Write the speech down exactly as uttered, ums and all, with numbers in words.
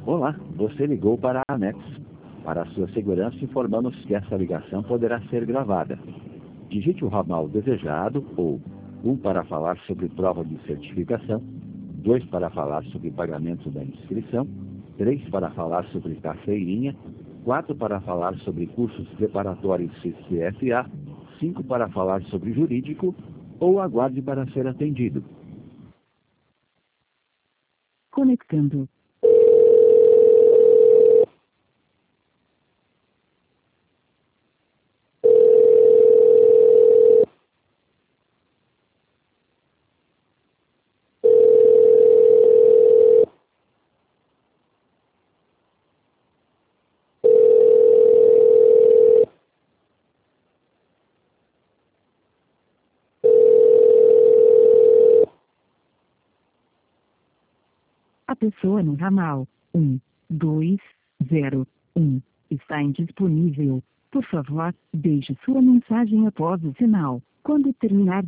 Olá, você ligou para a Anex. Para a sua segurança, informamos que essa ligação poderá ser gravada. Digite o ramal desejado ou um para falar sobre prova de certificação, dois para falar sobre pagamento da inscrição, três para falar sobre carteirinha, quatro para falar sobre cursos preparatórios C C F A, cinco para falar sobre jurídico ou aguarde para ser atendido. Conectando. A pessoa no ramal um, dois, zero, um está indisponível. Por favor, deixe sua mensagem após o sinal. Quando terminar